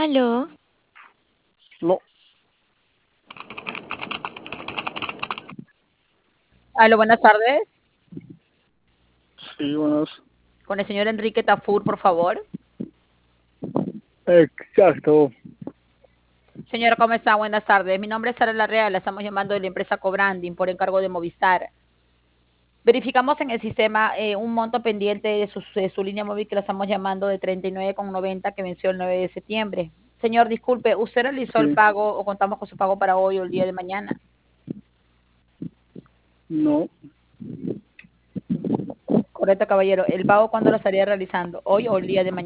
Aló, No, Aló, buenas tardes. sí, buenas. Con el señor Enrique Tafur, por favor. Exacto. Señora, ¿cómo está? Buenas tardes. Mi nombre es Sara Larrea, la estamos llamando de la empresa Cobranding por encargo de Movistar. Verificamos en el sistema un monto pendiente de su línea móvil que la estamos llamando de 39,90 que venció el 9 de septiembre. Señor, disculpe, ¿usted realizó el Sí, pago o contamos con su pago para hoy o el día de mañana? no. Correcto, caballero. ¿El pago cuándo lo estaría realizando? ¿Hoy o el día de mañana?